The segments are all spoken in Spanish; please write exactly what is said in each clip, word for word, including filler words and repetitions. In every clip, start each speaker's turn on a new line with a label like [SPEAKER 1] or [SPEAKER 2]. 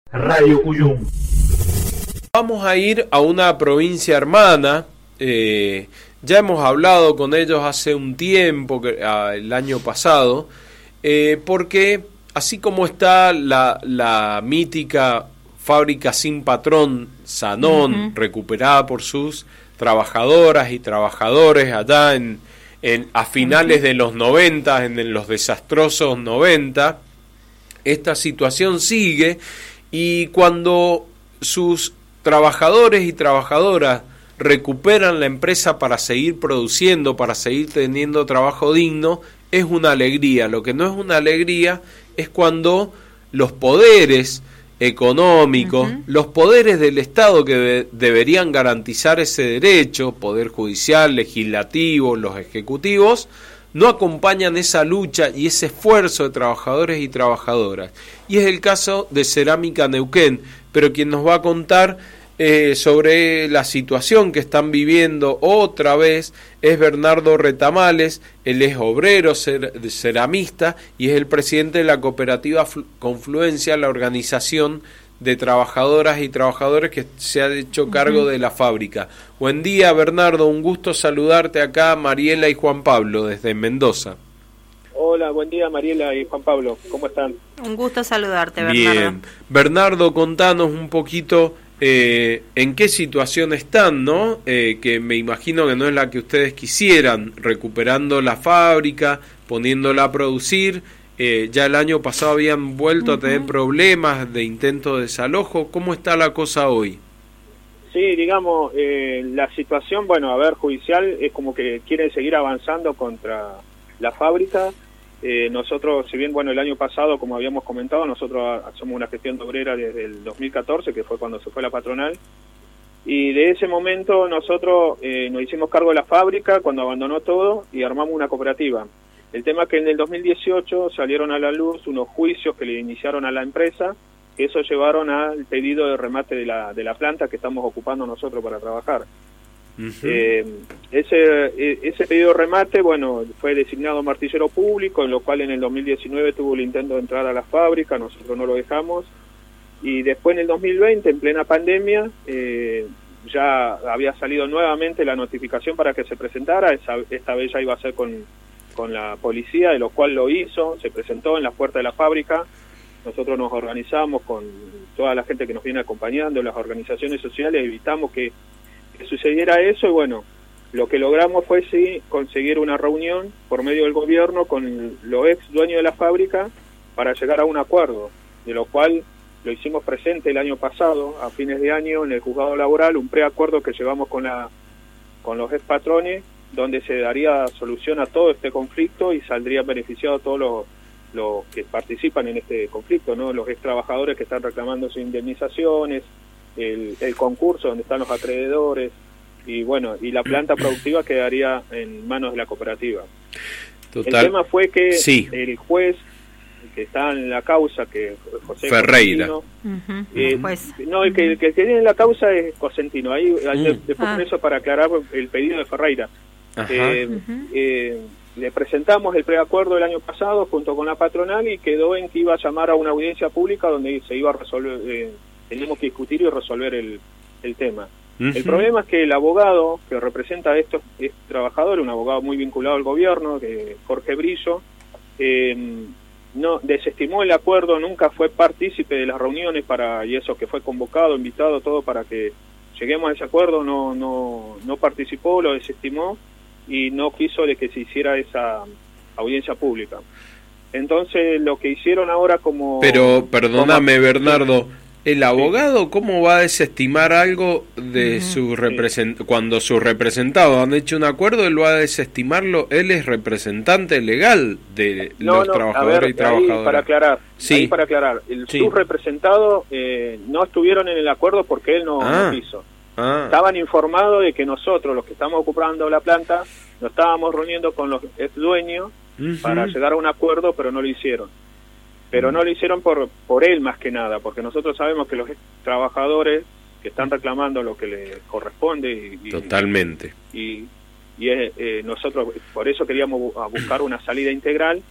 [SPEAKER 1] Radio Cuyum.
[SPEAKER 2] Vamos a ir a una provincia hermana. Eh, ya hemos hablado con ellos hace un tiempo, el año pasado, eh, porque así como está la, la mítica fábrica sin patrón Sanón, uh-huh. recuperada por sus trabajadoras y trabajadores allá en, en a finales uh-huh. de los noventa, en los desastrosos noventa, esta situación sigue, y cuando sus trabajadores y trabajadoras recuperan la empresa para seguir produciendo, para seguir teniendo trabajo digno, es una alegría. Lo que no es una alegría es cuando los poderes económicos, uh-huh. los poderes del Estado que de- deberían garantizar ese derecho, poder judicial, legislativo, los ejecutivos, no acompañan esa lucha y ese esfuerzo de trabajadores y trabajadoras. Y es el caso de Cerámica Neuquén, pero quien nos va a contar eh, sobre la situación que están viviendo otra vez es Bernardo Retamales. Él es obrero, cer- ceramista, y es el presidente de la cooperativa Flu- Confluencia, la organización de trabajadoras y trabajadores que se ha hecho cargo uh-huh. de la fábrica. Buen día, Bernardo, un gusto saludarte acá, Mariela y Juan Pablo, desde Mendoza.
[SPEAKER 3] Hola, buen día, Mariela y Juan Pablo, ¿cómo están?
[SPEAKER 4] Un gusto saludarte, Bernardo.
[SPEAKER 2] Bien, Bernardo, contanos un poquito eh, en qué situación están, ¿no? Eh, que me imagino que no es la que ustedes quisieran, recuperando la fábrica, poniéndola a producir. Eh, ya el año pasado habían vuelto uh-huh. a tener problemas de intento de desalojo. ¿Cómo está la cosa hoy?
[SPEAKER 3] Sí, digamos, eh, la situación, bueno, a ver, judicial, es como que quieren seguir avanzando contra la fábrica. Eh, nosotros, si bien, bueno, el año pasado, como habíamos comentado, nosotros hacemos una gestión de obrera desde el dos mil catorce, que fue cuando se fue la patronal, y de ese momento nosotros eh, nos hicimos cargo de la fábrica cuando abandonó todo y armamos una cooperativa. El tema es que en el dos mil dieciocho salieron a la luz unos juicios que le iniciaron a la empresa, que eso llevaron al pedido de remate de la, de la planta que estamos ocupando nosotros para trabajar. Uh-huh. Eh, ese, ese pedido de remate, bueno, fue designado martillero público, en lo cual en el dos mil diecinueve tuvo el intento de entrar a la fábrica, nosotros no lo dejamos, y después en el dos mil veinte, en plena pandemia, eh, ya había salido nuevamente la notificación para que se presentara. Esa, esta vez ya iba a ser con con la policía, de lo cual lo hizo, se presentó en la puerta de la fábrica. Nosotros nos organizamos con toda la gente que nos viene acompañando, las organizaciones sociales, evitamos que, que sucediera eso, y bueno, lo que logramos fue sí conseguir una reunión por medio del gobierno con los ex dueños de la fábrica para llegar a un acuerdo, de lo cual lo hicimos presente el año pasado, a fines de año, en el juzgado laboral, un preacuerdo que llevamos con la con los ex patrones, donde se daría solución a todo este conflicto y saldrían beneficiados todos los, los que participan en este conflicto, ¿no? Los ex trabajadores que están reclamando sus indemnizaciones, el, el concurso donde están los acreedores, y bueno, y la planta productiva quedaría en manos de la cooperativa. Total. El tema fue que sí. el juez que está en la causa, que José
[SPEAKER 2] Ferreira,
[SPEAKER 3] uh-huh. eh, pues. no, el que, el que tiene en la causa es Cosentino, ahí uh-huh. después ah. eso para aclarar el pedido de Ferreira. Eh, uh-huh. eh, le presentamos el preacuerdo el año pasado junto con la patronal y quedó en que iba a llamar a una audiencia pública donde se iba a resolver, eh, teníamos que discutir y resolver el, el tema. Uh-huh. El problema es que el abogado que representa a estos, estos trabajadores, un abogado muy vinculado al gobierno, que Jorge Brillo, eh, no desestimó el acuerdo, nunca fue partícipe de las reuniones para y eso que fue convocado, invitado, todo para que lleguemos a ese acuerdo, no no no participó, lo desestimó y no quiso de que se hiciera esa audiencia pública. Entonces lo que hicieron ahora como...
[SPEAKER 2] Pero perdóname como, Bernardo, ¿el abogado sí. cómo va a desestimar algo de uh-huh. su represent- sí. cuando sus representados han hecho un acuerdo? Él va a desestimarlo, él es representante legal de
[SPEAKER 3] no,
[SPEAKER 2] los
[SPEAKER 3] no,
[SPEAKER 2] trabajadores
[SPEAKER 3] ver,
[SPEAKER 2] y trabajadoras.
[SPEAKER 3] Ahí para aclarar,
[SPEAKER 2] sí.
[SPEAKER 3] ahí para aclarar, el,
[SPEAKER 2] sí.
[SPEAKER 3] sus representados eh, no estuvieron en el acuerdo porque él no,
[SPEAKER 2] ah.
[SPEAKER 3] no quiso.
[SPEAKER 2] Ah.
[SPEAKER 3] Estaban informados de que nosotros, los que estamos ocupando la planta, nos estábamos reuniendo con los ex dueños uh-huh. para llegar a un acuerdo, pero no lo hicieron. Pero uh-huh. no lo hicieron por por él más que nada, porque nosotros sabemos que los trabajadores que están reclamando lo que les corresponde y,
[SPEAKER 2] totalmente
[SPEAKER 3] y, y es, eh, nosotros por eso queríamos bu- buscar una salida integral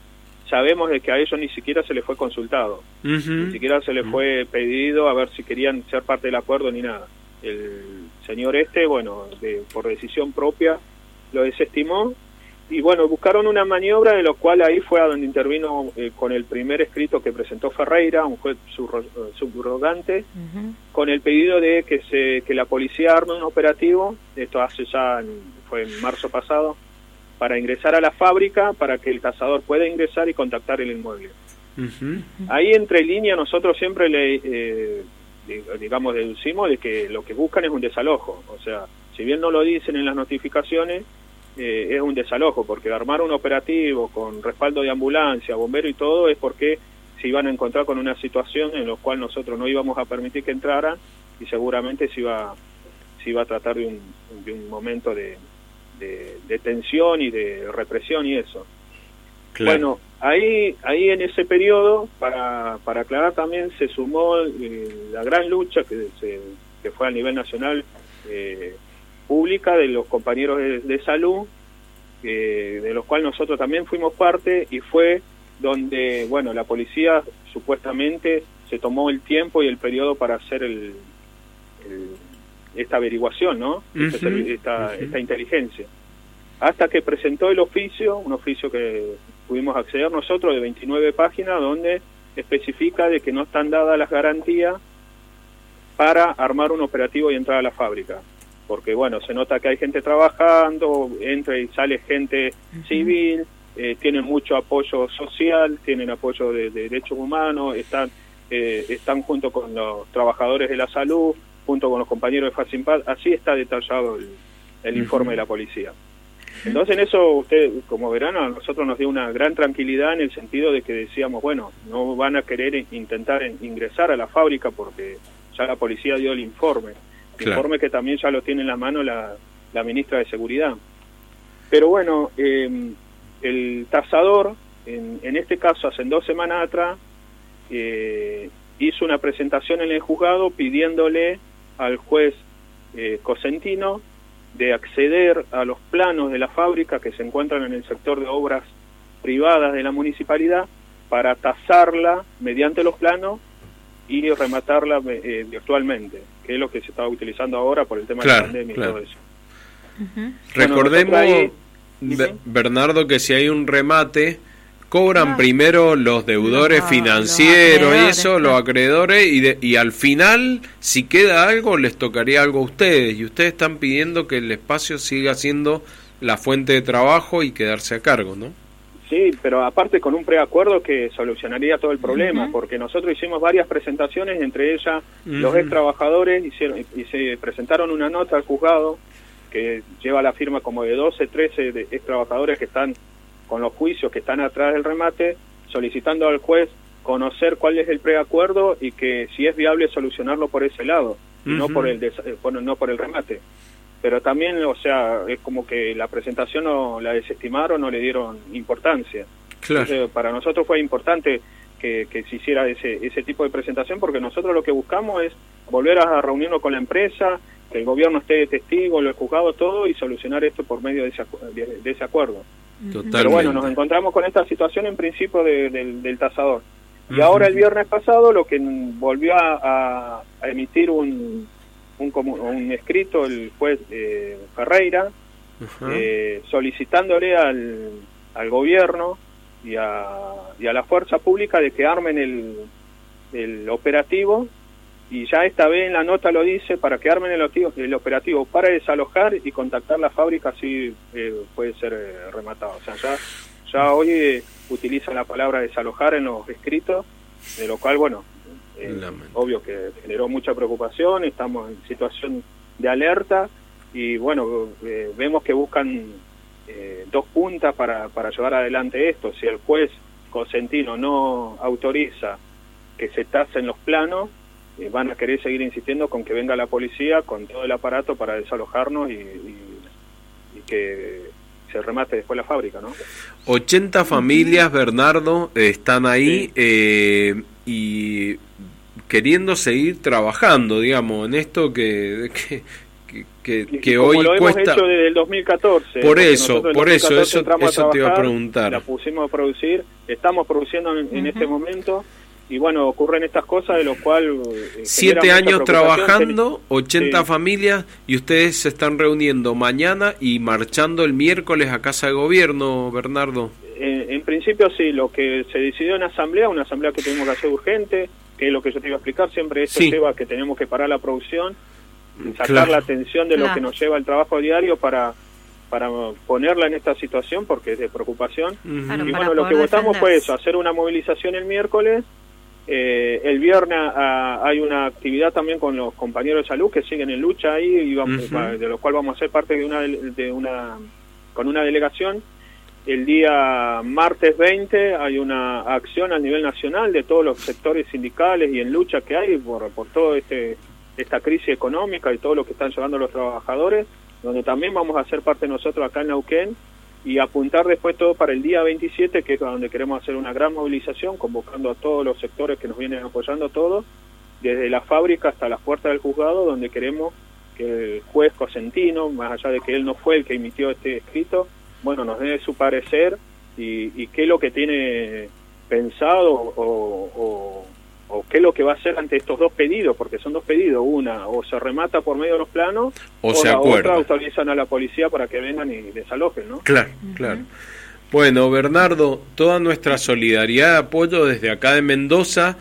[SPEAKER 3] sabemos de que a ellos ni siquiera se les fue consultado, uh-huh. ni siquiera se les uh-huh. fue pedido a ver si querían ser parte del acuerdo ni nada. El señor este, bueno, de, por decisión propia lo desestimó, y bueno, buscaron una maniobra, de lo cual ahí fue a donde intervino eh, con el primer escrito que presentó Ferreira, un juez subrogante, uh-huh. con el pedido de que se que la policía arme un operativo, esto hace ya, en, fue en marzo pasado, para ingresar a la fábrica, para que el tasador pueda ingresar y contactar el inmueble. Uh-huh. Ahí entre línea nosotros siempre le, eh, digamos, deducimos de que lo que buscan es un desalojo, o sea, si bien no lo dicen en las notificaciones, Eh, es un desalojo, porque armar un operativo con respaldo de ambulancia, bombero y todo, es porque se iban a encontrar con una situación en la cual nosotros no íbamos a permitir que entraran, y seguramente se iba, se iba a tratar de un, de un momento de, de, de tensión y de represión y eso. Claro. Bueno, ahí ahí en ese periodo, para, para aclarar también, se sumó eh, la gran lucha que, se, que fue a nivel nacional, eh, pública, de los compañeros de, de salud, eh, de los cuales nosotros también fuimos parte, y fue donde, bueno, la policía supuestamente se tomó el tiempo y el periodo para hacer el, el esta averiguación, ¿no? Uh-huh. Esta, esta, uh-huh. esta inteligencia. Hasta que presentó el oficio, un oficio que pudimos acceder nosotros, de veintinueve páginas, donde especifica de que no están dadas las garantías para armar un operativo y entrar a la fábrica. Porque, bueno, se nota que hay gente trabajando, entra y sale gente uh-huh. civil, eh, tienen mucho apoyo social, tienen apoyo de, de derechos humanos, están eh, están junto con los trabajadores de la salud, junto con los compañeros de FACIMPAD, así está detallado el, el uh-huh. informe de la policía. Entonces, en eso, usted, como verán, a nosotros nos dio una gran tranquilidad, en el sentido de que decíamos, bueno, no van a querer intentar ingresar a la fábrica porque ya la policía dio el informe. Claro. Informe que también ya lo tiene en la mano la, la ministra de Seguridad. Pero bueno, eh, el tasador, en, en este caso hace dos semanas atrás, eh, hizo una presentación en el juzgado pidiéndole al juez eh, Cosentino de acceder a los planos de la fábrica que se encuentran en el sector de obras privadas de la municipalidad, para tasarla mediante los planos y rematarla eh, virtualmente, que es lo que se está utilizando ahora por el tema claro, de la pandemia claro. y todo eso.
[SPEAKER 2] Uh-huh. Recordemos, bueno, ahí, ¿sí? Bernardo, que si hay un remate, cobran ah. primero los deudores no, financieros los y eso, claro. los acreedores, y, de, y al final, si queda algo, les tocaría algo a ustedes, y ustedes están pidiendo que el espacio siga siendo la fuente de trabajo y quedarse a cargo, ¿no?
[SPEAKER 3] Sí, pero aparte con un preacuerdo que solucionaría todo el problema, uh-huh. porque nosotros hicimos varias presentaciones, entre ellas uh-huh. los ex trabajadores hicieron y se presentaron una nota al juzgado que lleva la firma como de doce, trece de ex trabajadores que están con los juicios, que están atrás del remate, solicitando al juez conocer cuál es el preacuerdo y que si es viable solucionarlo por ese lado, uh-huh. no por el des- bueno, no por el remate. Pero también, o sea, es como que la presentación no la desestimaron, no le dieron importancia. Claro. Entonces, para nosotros fue importante que, que se hiciera ese ese tipo de presentación, porque nosotros lo que buscamos es volver a reunirnos con la empresa, que el gobierno esté de testigo, los juzgados, todo, y solucionar esto por medio de ese, de, de ese acuerdo. Totalmente. Pero bueno, nos encontramos con esta situación en principio de, de, del tasador. Y uh-huh. ahora el viernes pasado lo que volvió a, a, a emitir un... Un, un escrito el juez eh, Ferreira uh-huh. eh, solicitándole al, al gobierno y a, y a la fuerza pública de que armen el, el operativo, y ya esta vez en la nota lo dice, para que armen el, el operativo para desalojar y contactar la fábrica, así eh, puede ser eh, rematado. O sea, ya, ya hoy eh, utiliza la palabra desalojar en los escritos, de lo cual, bueno, Eh, obvio que generó mucha preocupación, estamos en situación de alerta y bueno, eh, vemos que buscan eh, dos puntas para, para llevar adelante esto. Si el juez Cosentino no autoriza que se tasen los planos, eh, van a querer seguir insistiendo con que venga la policía con todo el aparato para desalojarnos y, y, y que se remate después la fábrica, ¿no?
[SPEAKER 2] ochenta familias, Bernardo, están ahí, sí. eh, y queriendo seguir trabajando, digamos, en esto que, que, que, que,
[SPEAKER 3] y,
[SPEAKER 2] que
[SPEAKER 3] y
[SPEAKER 2] hoy
[SPEAKER 3] como lo
[SPEAKER 2] cuesta...
[SPEAKER 3] hemos hecho desde el dos mil catorce.
[SPEAKER 2] Por eso, por eso, eso, eso te iba a preguntar.
[SPEAKER 3] La pusimos a producir, estamos produciendo en, uh-huh. en este momento, y bueno, ocurren estas cosas de lo cual... Eh,
[SPEAKER 2] Siete años trabajando, ochenta sí. familias, y ustedes se están reuniendo mañana y marchando el miércoles a Casa de Gobierno, Bernardo.
[SPEAKER 3] En, en principio sí, lo que se decidió en asamblea, una asamblea que tuvimos que hacer urgente, que es lo que yo te iba a explicar, siempre eso sí. lleva a que tenemos que parar la producción, sacar claro. la atención de claro. lo que nos lleva el trabajo diario para para ponerla en esta situación, porque es de preocupación. Uh-huh. Claro, y bueno, lo que votamos defender. fue eso, hacer una movilización el miércoles. Eh, el viernes a, hay una actividad también con los compañeros de salud que siguen en lucha ahí, y vamos, uh-huh. de lo cual vamos a ser parte de una, de una con una delegación. El día martes veinte hay una acción a nivel nacional de todos los sectores sindicales y en lucha que hay por, por todo este esta crisis económica y todo lo que están llevando los trabajadores, donde también vamos a ser parte nosotros acá en Neuquén y apuntar después todo para el día veintisiete, que es donde queremos hacer una gran movilización, convocando a todos los sectores que nos vienen apoyando todos, desde la fábrica hasta las puertas del juzgado, donde queremos que el juez Cosentino, más allá de que él no fue el que emitió este escrito, bueno, nos dé su parecer y, y qué es lo que tiene pensado o, o, o qué es lo que va a hacer ante estos dos pedidos, porque son dos pedidos, una, o se remata por medio de los planos,
[SPEAKER 2] o,
[SPEAKER 3] o
[SPEAKER 2] se
[SPEAKER 3] la
[SPEAKER 2] acuerda.
[SPEAKER 3] otra autorizan a la policía para que vengan y desalojen, ¿no?
[SPEAKER 2] Claro, uh-huh. claro. Bueno, Bernardo, toda nuestra solidaridad y apoyo desde acá de Mendoza.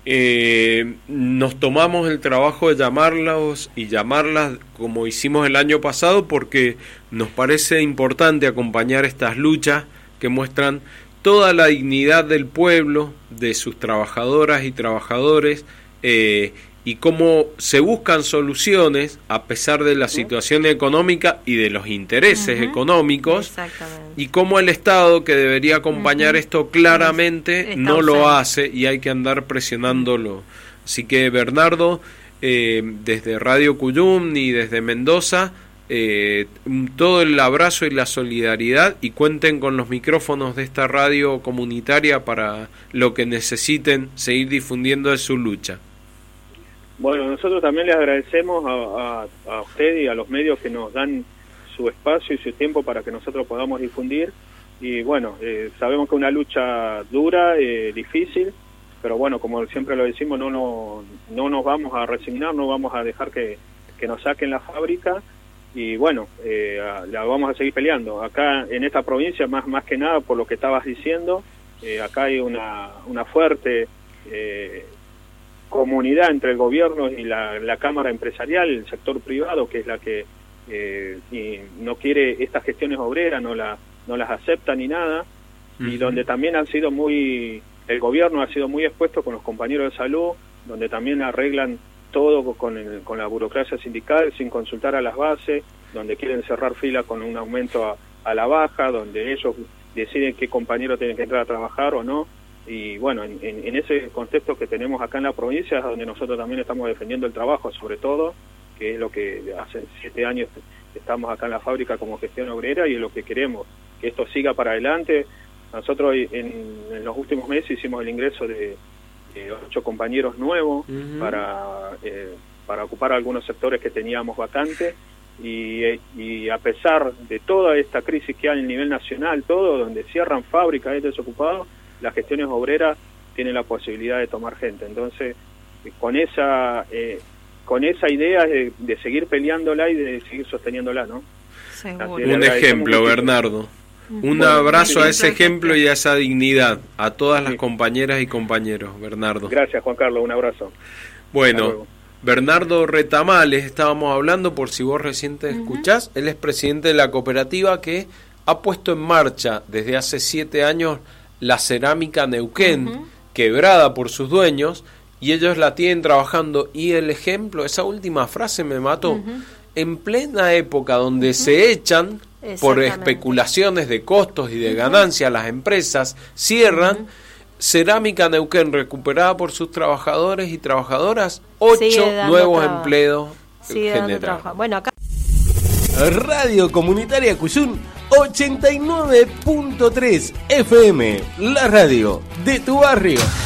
[SPEAKER 2] Eh, nos tomamos el trabajo de llamarlos y llamarlas como hicimos el año pasado, porque nos parece importante acompañar estas luchas que muestran toda la dignidad del pueblo, de sus trabajadoras y trabajadores, eh, y cómo se buscan soluciones a pesar de la situación económica y de los intereses uh-huh. económicos, y cómo el Estado, que debería acompañar uh-huh. esto claramente, Está no lo hace y hay que andar presionándolo. Así que, Bernardo, eh, desde Radio Cuyum y desde Mendoza, eh, todo el abrazo y la solidaridad, y cuenten con los micrófonos de esta radio comunitaria para lo que necesiten seguir difundiendo de su lucha.
[SPEAKER 3] Bueno, nosotros también les agradecemos a, a, a usted y a los medios que nos dan su espacio y su tiempo para que nosotros podamos difundir. Y bueno, eh, sabemos que es una lucha dura, eh, difícil, pero bueno, como siempre lo decimos, no, no, no nos vamos a resignar, no vamos a dejar que, que nos saquen la fábrica. Y bueno, eh, la vamos a seguir peleando. Acá en esta provincia, más, más que nada por lo que estabas diciendo, eh, acá hay una, una fuerte... Eh, comunidad entre el gobierno y la, la Cámara Empresarial, el sector privado, que es la que eh, y no quiere estas gestiones obreras, no, la, no las acepta ni nada, uh-huh. y donde también han sido muy, el gobierno ha sido muy expuesto con los compañeros de salud, donde también arreglan todo con, el, con la burocracia sindical sin consultar a las bases, donde quieren cerrar fila con un aumento a, a la baja, donde ellos deciden qué compañero tiene que entrar a trabajar o no. Y bueno, en, en, en ese contexto que tenemos acá en la provincia es donde nosotros también estamos defendiendo el trabajo, sobre todo, que es lo que hace siete años estamos acá en la fábrica como gestión obrera, y es lo que queremos, que esto siga para adelante. Nosotros en, en los últimos meses hicimos el ingreso de, de ocho compañeros nuevos uh-huh. para, eh, para ocupar algunos sectores que teníamos vacantes, y, y a pesar de toda esta crisis que hay a nivel nacional, todo, donde cierran fábricas, hay desocupados, las gestiones obreras tienen la posibilidad de tomar gente. Entonces, con esa eh, con esa idea de, de seguir peleándola y de seguir sosteniéndola, ¿no?
[SPEAKER 2] Un ejemplo, Bernardo. Un bueno, abrazo a ese ejemplo y a esa dignidad, a todas las sí. compañeras y compañeros, Bernardo.
[SPEAKER 3] Gracias, Juan Carlos, un abrazo.
[SPEAKER 2] Bueno, Bernardo Retamales, estábamos hablando, por si vos recién te escuchás, uh-huh. él es presidente de la cooperativa que ha puesto en marcha desde hace siete años la cerámica Neuquén, uh-huh. quebrada por sus dueños, y ellos la tienen trabajando. Y el ejemplo, esa última frase me mató, uh-huh. en plena época donde uh-huh. se echan por especulaciones de costos y de uh-huh. ganancias, las empresas cierran, uh-huh. cerámica Neuquén, recuperada por sus trabajadores y trabajadoras, ocho nuevos trabajo. empleos generados.
[SPEAKER 4] Bueno, acá
[SPEAKER 1] Radio Comunitaria Cuyum ochenta y nueve punto tres F M, la radio de tu barrio.